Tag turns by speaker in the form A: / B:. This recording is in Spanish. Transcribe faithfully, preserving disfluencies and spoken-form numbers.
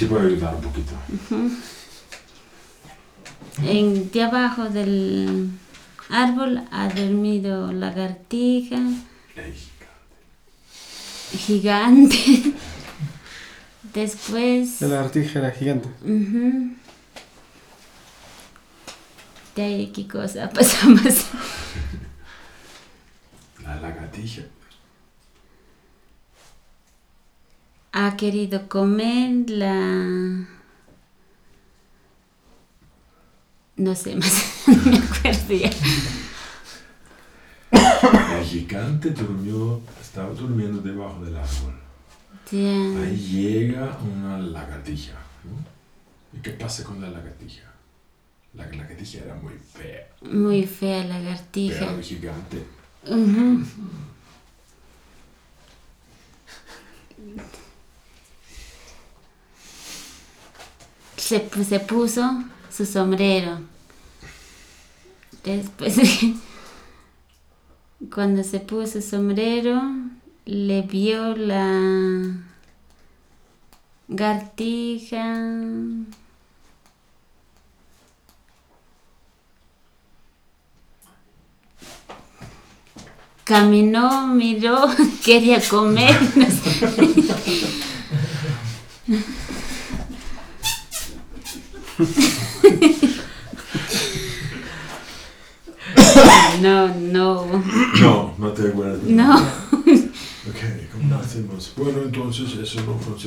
A: ¿Te puedo ayudar un poquito?
B: Uh-huh. En, de abajo del árbol ha dormido lagartija. Gigante. Después...
C: La lagartija era gigante.
B: Uh-huh. De ahí, ¿qué cosa pasa más?
A: La lagartija
B: Ha querido comer la... No sé más, no me acuerdo ya.
A: La gigante durmió, estaba durmiendo debajo del árbol.
B: Yeah.
A: Ahí llega una lagartija, ¿no? ¿Y qué pasa con la lagartija? La lagartija era muy fea.
B: Muy fea lagartija.
A: Pero gigante.
B: Uh-huh. Se, se puso su sombrero. Después, cuando se puso el sombrero, le vio la lagartija. Caminó, miró, quería comer. No sé. No, no.
A: No, no te acuerdas.
B: No.
A: Ok, ¿cómo hacemos? Bueno, entonces eso no funciona.